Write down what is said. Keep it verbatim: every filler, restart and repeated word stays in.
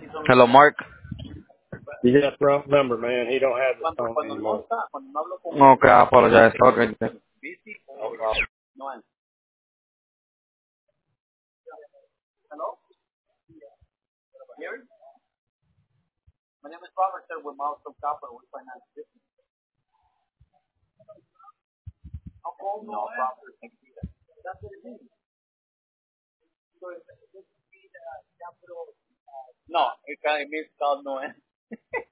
Hello, Mark. Yes, bro. Remember, man, he don't have this phone anymore. Okay, I apologize. Okay. No problem. No, it kind of means called no.